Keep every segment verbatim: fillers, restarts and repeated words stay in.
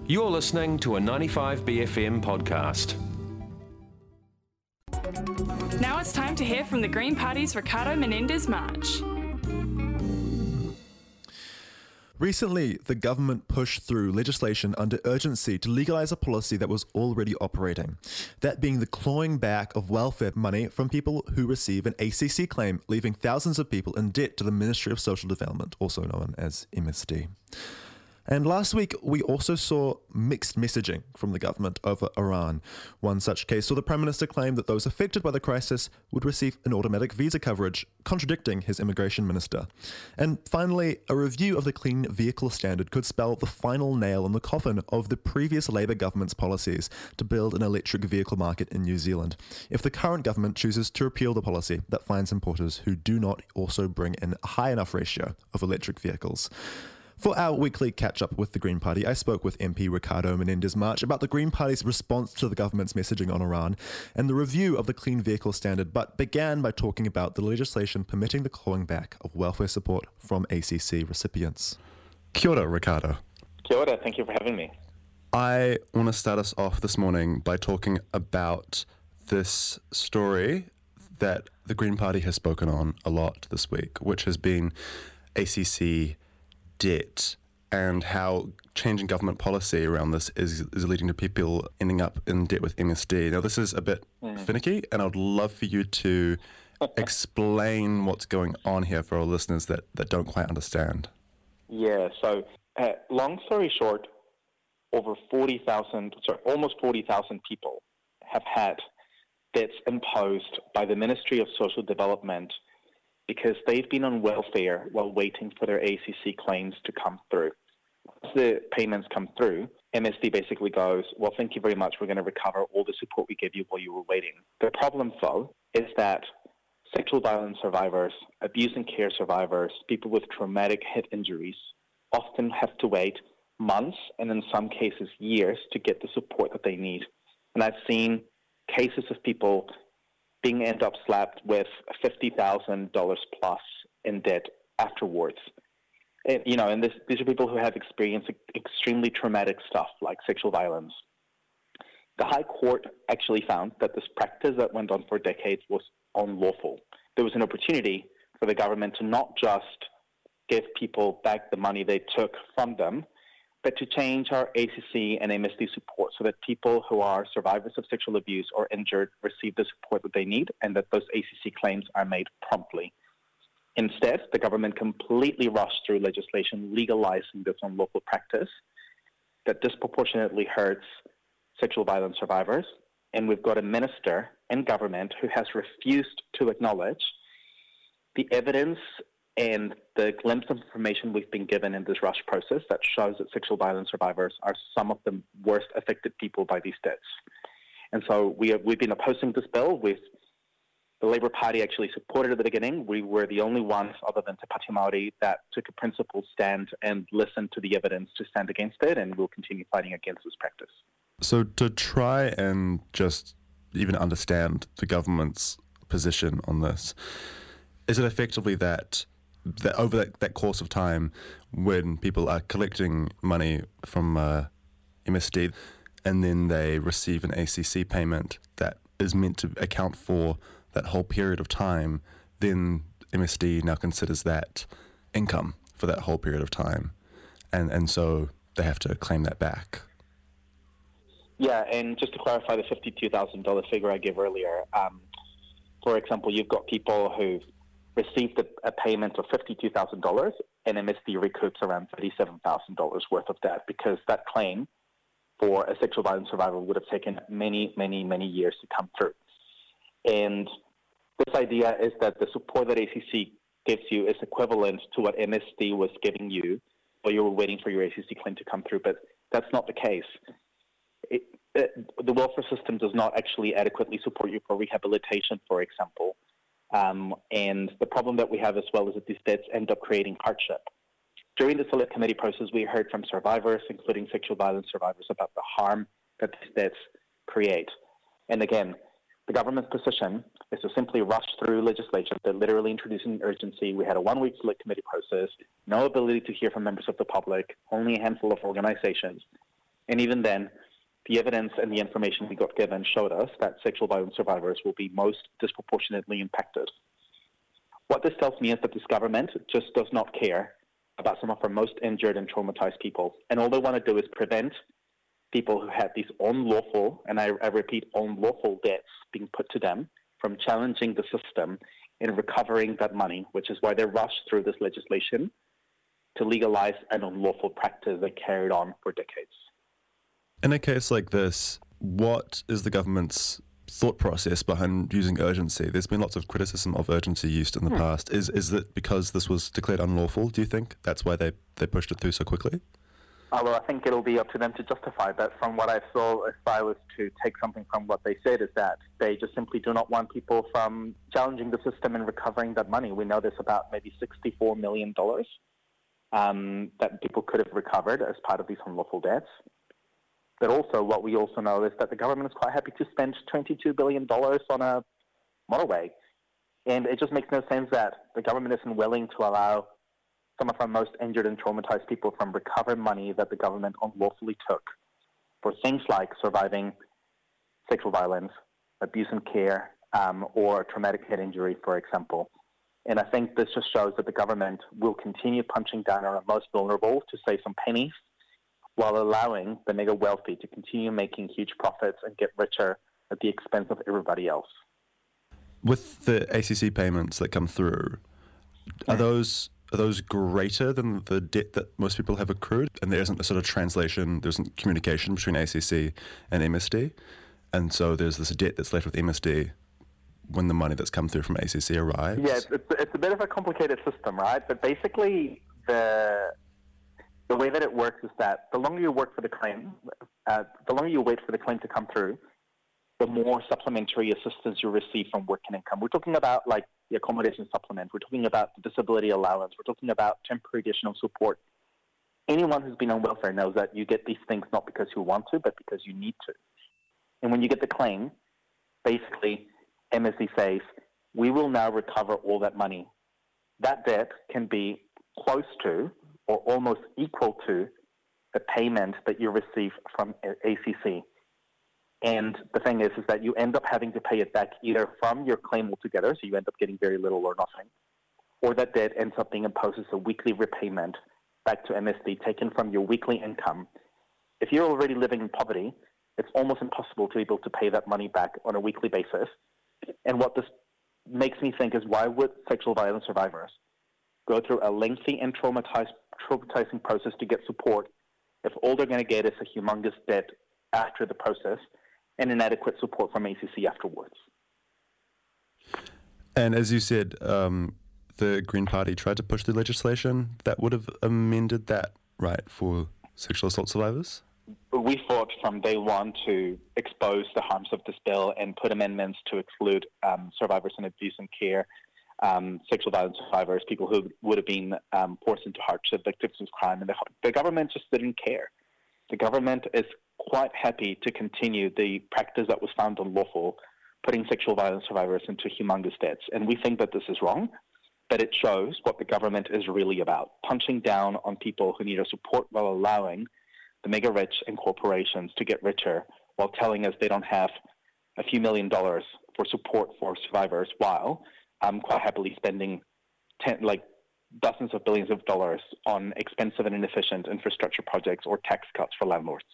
You're listening to a ninety-five B F M podcast. Now it's time to hear from the Green Party's Ricardo Menendez-March. Recently, the government pushed through legislation under urgency to legalise a policy that was already operating, that being the clawing back of welfare money from people who receive an A C C claim, leaving thousands of people in debt to the Ministry of Social Development, also known as M S D. And last week, we also saw mixed messaging from the government over Iran. One such case saw the Prime Minister claim that those affected by the crisis would receive an automatic visa coverage, contradicting his immigration minister. And finally, a review of the Clean Vehicle Standard could spell the final nail in the coffin of the previous Labour government's policies to build an electric vehicle market in New Zealand, if the current government chooses to repeal the policy that fines importers who do not also bring in a high enough ratio of electric vehicles. For our weekly catch-up with the Green Party, I spoke with M P Ricardo Menendez-March about the Green Party's response to the government's messaging on Iran and the review of the Clean Vehicle Standard, but began by talking about the legislation permitting the clawing back of welfare support from A C C recipients. Kia ora, Ricardo. Kia ora, thank you for having me. I want to start us off this morning by talking about this story that the Green Party has spoken on a lot this week, which has been A C C debt and how changing government policy around this is, is leading to people ending up in debt with M S D. Now, this is a bit mm. finicky, and I'd love for you to explain what's going on here for our listeners that, that don't quite understand. Yeah, so uh, long story short, over forty thousand, sorry, almost forty thousand people have had debts imposed by the Ministry of Social Development because they've been on welfare while waiting for their A C C claims to come through. Once the payments come through, M S D basically goes, well, thank you very much, we're going to recover all the support we gave you while you were waiting. The problem, though, is that sexual violence survivors, abuse and care survivors, people with traumatic head injuries often have to wait months and in some cases years to get the support that they need. And I've seen cases of people being end up slapped with fifty thousand dollars plus in debt afterwards. And, you know, and this, these are people who have experienced extremely traumatic stuff like sexual violence. The High Court actually found that this practice that went on for decades was unlawful. There was an opportunity for the government to not just give people back the money they took from them, but to change our A C C and M S D support so that people who are survivors of sexual abuse or injured receive the support that they need and that those A C C claims are made promptly. Instead, the government completely rushed through legislation legalizing this unlawful practice that disproportionately hurts sexual violence survivors, and we've got a minister in government who has refused to acknowledge the evidence and the glimpse of information we've been given in this rush process that shows that sexual violence survivors are some of the worst affected people by these debts. And so we have, we've been opposing this bill. We've, the Labour Party actually supported it at the beginning. We were the only ones, other than Te Pāti Māori, that took a principled stand and listened to the evidence to stand against it, and we'll continue fighting against this practice. So to try and just even understand the government's position on this, is it effectively that that over that, that course of time when people are collecting money from uh, M S D and then they receive an A C C payment that is meant to account for that whole period of time, then M S D now considers that income for that whole period of time, and, and so they have to claim that back? Yeah, and just to clarify the fifty-two thousand dollars figure I gave earlier, um, for example, you've got people who've received a, a payment of fifty-two thousand dollars, and M S D recoups around thirty-seven thousand dollars worth of that, because that claim for a sexual violence survivor would have taken many, many, many years to come through. And this idea is that the support that A C C gives you is equivalent to what M S D was giving you while you were waiting for your A C C claim to come through, but that's not the case. It, it, the welfare system does not actually adequately support you for rehabilitation, for example. Um, and the problem that we have as well is that these debts end up creating hardship. During the select committee process, we heard from survivors, including sexual violence survivors, about the harm that these debts create. And again, the government's position is to simply rush through legislation. They're literally introducing urgency. We had a one-week select committee process, no ability to hear from members of the public, only a handful of organizations. And even then, the evidence and the information we got given showed us that sexual violence survivors will be most disproportionately impacted. What this tells me is that this government just does not care about some of our most injured and traumatized people. And all they want to do is prevent people who had these unlawful, and I, I repeat, unlawful debts being put to them from challenging the system and recovering that money, which is why they rushed through this legislation to legalize an unlawful practice they carried on for decades. In a case like this, what is the government's thought process behind using urgency? There's been lots of criticism of urgency used in the hmm. past. Is is it because this was declared unlawful, do you think? That's why they, they pushed it through so quickly? Oh, well, I think it'll be up to them to justify that. From what I saw, if I was to take something from what they said, is that they just simply do not want people from challenging the system and recovering that money. We know there's about maybe sixty-four million dollars um, that people could have recovered as part of these unlawful debts. But also, what we also know is that the government is quite happy to spend twenty-two billion dollars on a motorway. And it just makes no sense that the government isn't willing to allow some of our most injured and traumatized people from recover money that the government unlawfully took for things like surviving sexual violence, abuse and care, um, or traumatic head injury, for example. And I think this just shows that the government will continue punching down on our most vulnerable to save some pennies, while allowing the mega wealthy to continue making huge profits and get richer at the expense of everybody else. With the A C C payments that come through, are those are those greater than the debt that most people have accrued? And there isn't a sort of translation, there isn't communication between A C C and M S D, and so there's this debt that's left with M S D when the money that's come through from A C C arrives? Yeah, it's, it's a bit of a complicated system, right? But basically, the the way that it works is that the longer you work for the claim, uh, the longer you wait for the claim to come through, the more supplementary assistance you receive from work and income. We're talking about like the accommodation supplement. We're talking about the disability allowance. We're talking about temporary additional support. Anyone who's been on welfare knows that you get these things not because you want to, but because you need to. And when you get the claim, basically M S D says, we will now recover all that money. That debt can be close to or almost equal to the payment that you receive from A C C. And the thing is, is that you end up having to pay it back either from your claim altogether, so you end up getting very little or nothing, or that debt ends up being imposed as a weekly repayment back to M S D taken from your weekly income. If you're already living in poverty, it's almost impossible to be able to pay that money back on a weekly basis. And what this makes me think is, why would sexual violence survivors go through a lengthy and traumatized, traumatizing process to get support if all they're going to get is a humongous debt after the process and inadequate support from A C C afterwards? And as you said, um, the Green Party tried to push the legislation that would have amended that, right, for sexual assault survivors? We fought from day one to expose the harms of this bill and put amendments to exclude um, survivors in abuse and care, um, sexual violence survivors, people who would have been um, forced into hardship, victims of crime. And the, the government just didn't care. The government is quite happy to continue the practice that was found unlawful, putting sexual violence survivors into humongous debts. And we think that this is wrong, but it shows what the government is really about, punching down on people who need our support while allowing the mega rich and corporations to get richer, while telling us they don't have a few million dollars for support for survivors, while um, quite happily spending ten, like dozens of billions of dollars on expensive and inefficient infrastructure projects or tax cuts for landlords.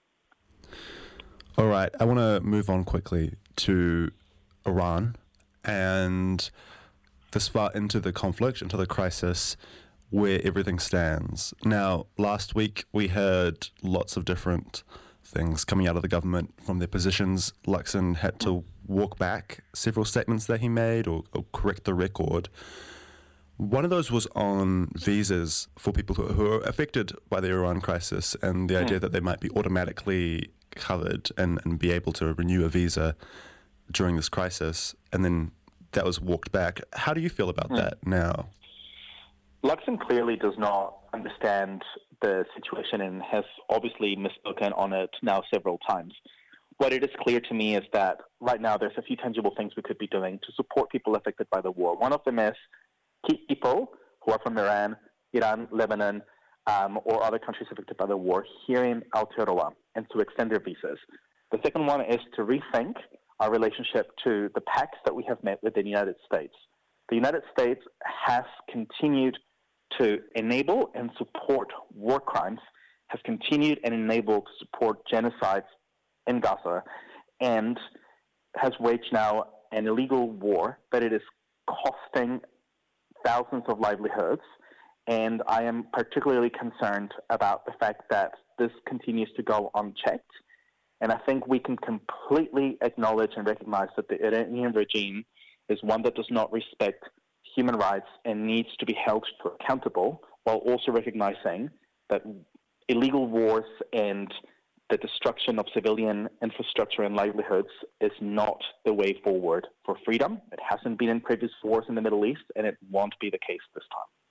All right, I want to move on quickly to Iran, and this far into the conflict, into the crisis, where everything stands. Now, last week we heard lots of different things coming out of the government from their positions. Luxon had to walk back several statements that he made or, or correct the record. One of those was on visas for people who, who are affected by the Iran crisis, and the mm. idea that they might be automatically covered and, and be able to renew a visa during this crisis. And then that was walked back. How do you feel about mm. that now? Luxon clearly does not understand the situation and has obviously misspoken on it now several times. What it is clear to me is that right now there's a few tangible things we could be doing to support people affected by the war. One of them is keep people who are from Iran, Iran, Lebanon, um, or other countries affected by the war here in Aotearoa and to extend their visas. The second one is to rethink our relationship to the pacts that we have met with the United States. The United States has continued to enable and support war crimes, has continued and enabled to support genocides in Gaza, and has waged now an illegal war that it is costing thousands of livelihoods. And I am particularly concerned about the fact that this continues to go unchecked. And I think we can completely acknowledge and recognize that the Iranian regime is one that does not respect human rights and needs to be held accountable, while also recognizing that illegal wars and the destruction of civilian infrastructure and livelihoods is not the way forward for freedom. It hasn't been in previous wars in the Middle East, and it won't be the case this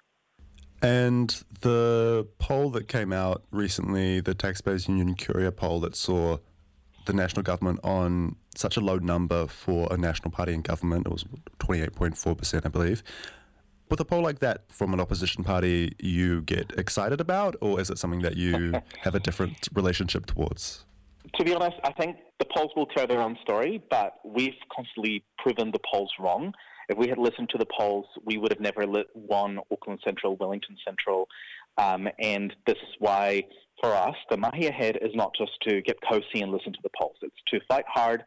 time. And the poll that came out recently, the Taxpayers Union Curia poll that saw the national government on such a low number for a national party in government, it was twenty-eight point four percent, I believe. With a poll like that from an opposition party, you get excited about, or is it something that you have a different relationship towards? To be honest, I think the polls will tell their own story, but we've constantly proven the polls wrong. If we had listened to the polls, we would have never won Auckland Central, Wellington Central, um, and this is why, for us, the mahi ahead is not just to get cozy and listen to the polls. It's to fight hard,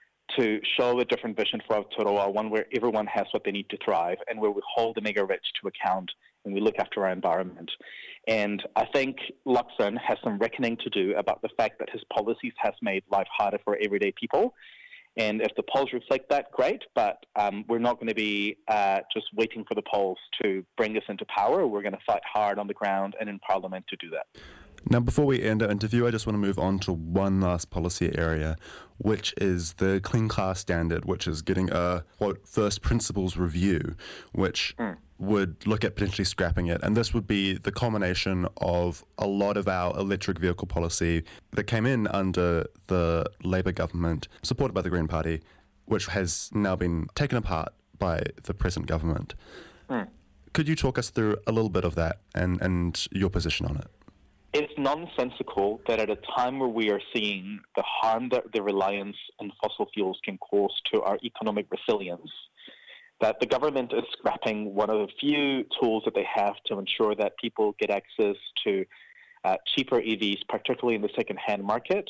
to show a different vision for Aotearoa, one where everyone has what they need to thrive, and where we hold the mega rich to account and we look after our environment. And I think Luxon has some reckoning to do about the fact that his policies has made life harder for everyday people. And if the polls reflect that, great, but um, we're not going to be uh, just waiting for the polls to bring us into power. We're going to fight hard on the ground and in Parliament to do that. Now, before we end our interview, I just want to move on to one last policy area, which is the Clean Car Standard, which is getting a, quote, first principles review, which mm. would look at potentially scrapping it. And this would be the culmination of a lot of our electric vehicle policy that came in under the Labour government, supported by the Green Party, which has now been taken apart by the present government. Mm. Could you talk us through a little bit of that and, and your position on it? It's nonsensical that at a time where we are seeing the harm that the reliance on fossil fuels can cause to our economic resilience, that the government is scrapping one of the few tools that they have to ensure that people get access to uh, cheaper E Vs, particularly in the second-hand market.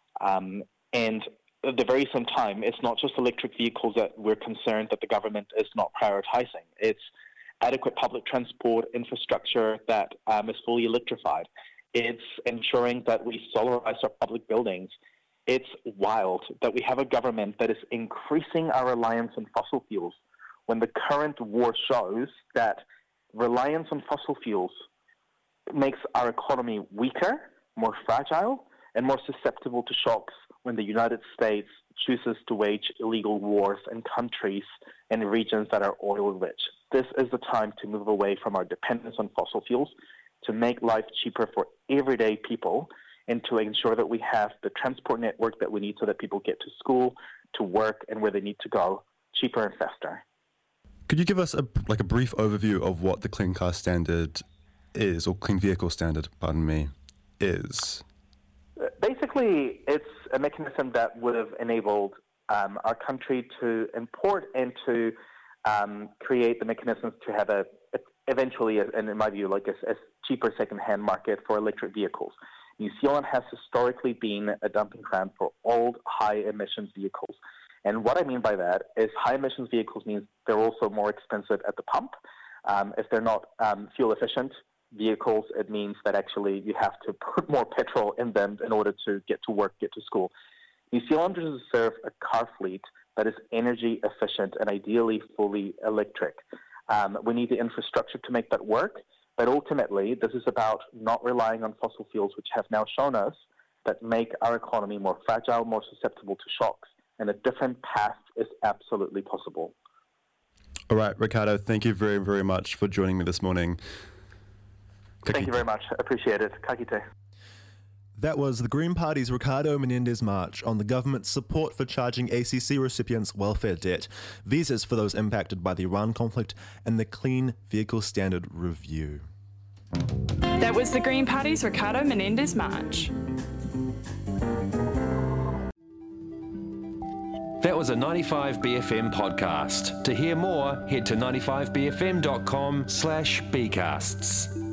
Um, and at the very same time, it's not just electric vehicles that we're concerned that the government is not prioritizing. It's adequate public transport infrastructure that um, is fully electrified. It's ensuring that we solarize our public buildings. It's wild that we have a government that is increasing our reliance on fossil fuels when the current war shows that reliance on fossil fuels makes our economy weaker, more fragile, and more susceptible to shocks when the United States chooses to wage illegal wars in countries and regions that are oil-rich. This is the time to move away from our dependence on fossil fuels, to make life cheaper for everyday people, and to ensure that we have the transport network that we need so that people get to school, to work, and where they need to go, cheaper and faster. Could you give us a, like a brief overview of what the Clean Car Standard is, or Clean Vehicle Standard, pardon me, is? Basically, it's a mechanism that would have enabled um, our country to import and to um, create the mechanisms to have a, a eventually, and in my view, like a, a cheaper second-hand market for electric vehicles. New Zealand has historically been a dumping ground for old, high-emissions vehicles. And what I mean by that is high-emissions vehicles means they're also more expensive at the pump. Um, if they're not um, fuel-efficient vehicles, it means that actually you have to put more petrol in them in order to get to work, get to school. New Zealanders deserve a car fleet that is energy-efficient and ideally fully electric. Um, we need the infrastructure to make that work, but ultimately this is about not relying on fossil fuels, which have now shown us that make our economy more fragile, more susceptible to shocks, and a different path is absolutely possible. All right, Ricardo, thank you very, very much for joining me this morning. Ka Thank you very much. Appreciate it. Ka kite. That was the Green Party's Ricardo Menendez March on the government's support for charging A C C recipients welfare debt, visas for those impacted by the Iran conflict, and the Clean Vehicle Standard Review. That was the Green Party's Ricardo Menendez March. That was a ninety-five B F M podcast. To hear more, head to ninety-five b f m dot com slash bcasts.